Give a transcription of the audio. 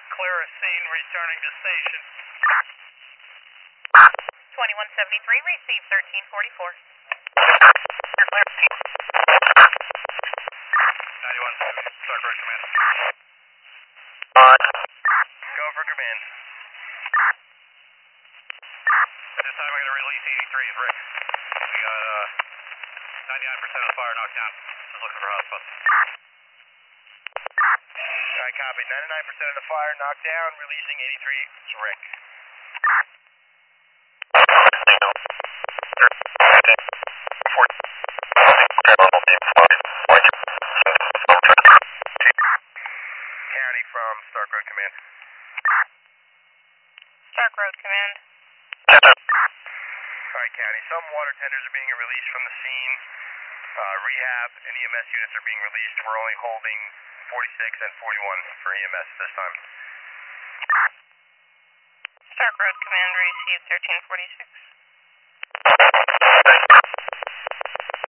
Clear a scene, returning to station. 2173, receive 1344. 91, Stark Road Command. Go for command. At this time, we're going to release 83 as Rick. We got 99% of the fire knocked down. Just looking for hotspots. Alright, copy. 99% of the fire knocked down, releasing 83 to Rick. County from Stark Road Command. Stark Road Command. Alright, County. Some water tenders are being released from the scene. Rehab and EMS units are being released. We're only holding 46 and 41 for EMS this time. Stark Road Command, receive 1346.